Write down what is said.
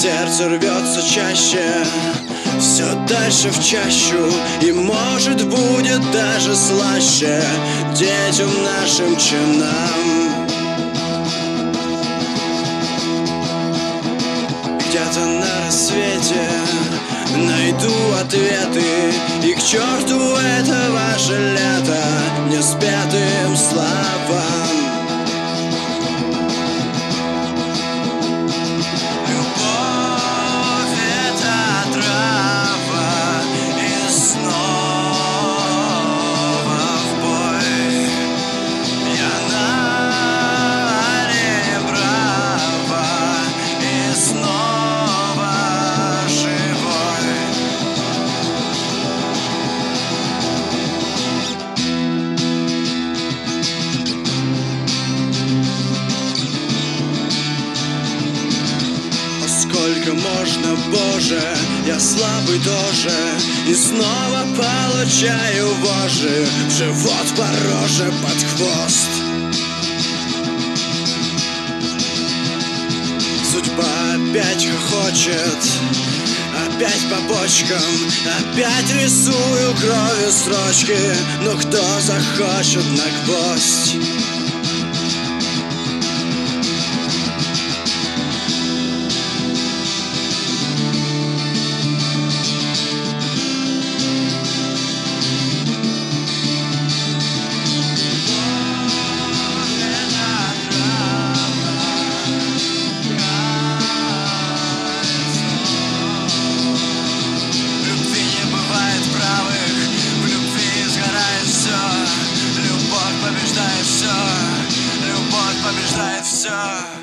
сердце рвется чаще, все дальше в чащу, и может будет даже слаще детям нашим, чем нам. Где-то на рассвете найду ответы, и к черту это ваше лето неспетым словам. Любовь — это трава, и снова в бой. Я на арене Браво, и снова живой. Сколько можно, Боже, я слабый тоже, и снова получаю вожжи в живот, по роже, под хвост. Судьба опять хохочет, опять по почкам, опять рисую кровью строчки, но кто захочет на гвоздь? Побеждает все.